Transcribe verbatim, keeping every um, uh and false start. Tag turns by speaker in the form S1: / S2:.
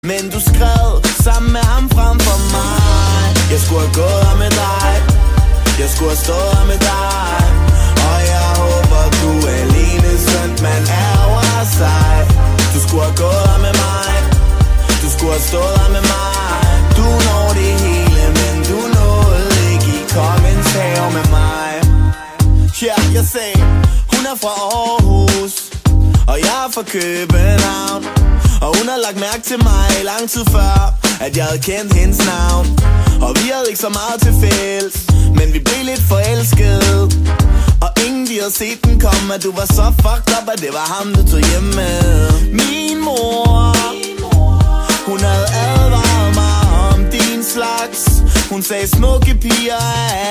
S1: Men du skrev sammen med ham frem for mig. Jeg skulle have gået her med dig, jeg skulle have stået her med dig. Og jeg håber du er alene, sønt man ærger sig. Du skulle have gået her med mig, du skulle have stået her med mig. Du når det hele, men du nåede ikke i kongens have med mig. Ja, jeg sagde, hun er fra Aarhus, og jeg er fra København. Og hun har lagt mærke til mig lang tid før, at jeg havde kendt hendes navn. Og vi havde ikke så meget til fælles, men vi blev lidt forelskede. Og ingen de havde set den komme, at du var så fucked up, at det var ham du tog hjem med. Min mor, hun havde advaret mig om din slags. Hun sagde smukke piger er